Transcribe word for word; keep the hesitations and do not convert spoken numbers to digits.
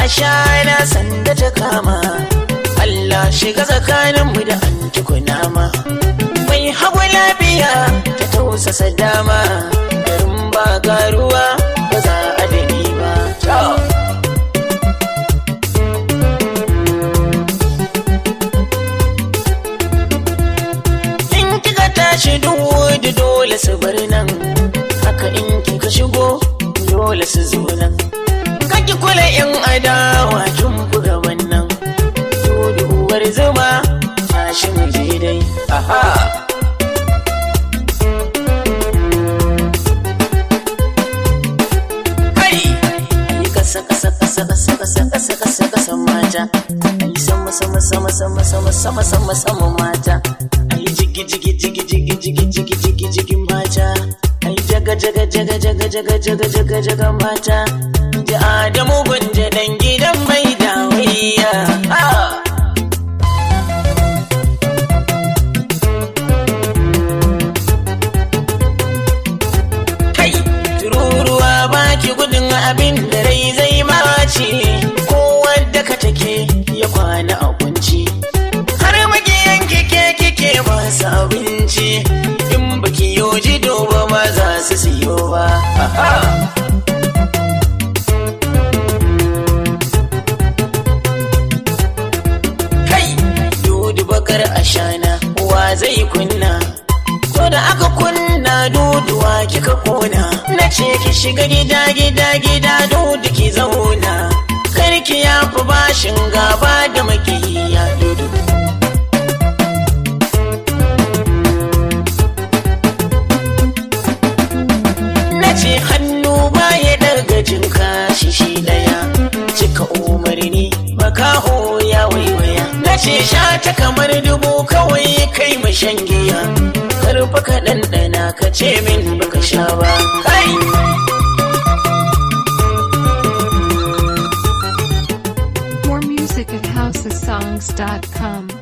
ashana sanda ta kama, Allah shiga tsakaninmu da anti kunama. Mai hagu lafiya ta tausasa dama, garin ba garuwa ba za a dani ba. In kika tashi duwudu dole su bar nan, haka in kika shigo dole su zo nan. Kaki kula in adawa kin buga wannan, dudu uwar zuma tashi mu je dai. Aha. Kasa kasa kasa kasa kasa kasa kasa kasa mata, ayi sama sama sama sama sama sama sama sama mata, ayi jigi jigi jigi jigi jigi jigi jigi jigi mata, ayi jaga jaga jaga jaga jaga jaga jaga jaga mata. Ji Adamu gunje dan gidan mai dawiya. Kai tururuwa baki gudun abin da rai zai mace, ko wadda ka take ya kwana a kunci, har magiyan kike kike masu abinci, in baki yoji doba ma za su siyo ba. Kai dudu bakar ashana wa zai kunna, ko da aka kunna duduwa kika kona. Na ce ki shiga gida gida gida dudu ki zauna, karki ya fi bashin gaba da makiya dudu. Na ce hannu baya daga jin kashi shi daya, cika umarni makaho ya waiwaya. Na ce sha ta kamar dubu kawai kai mashan giya, karfa ka ɗanɗana ka ce min baka sha ba. Kai! More music at house of songs dot com.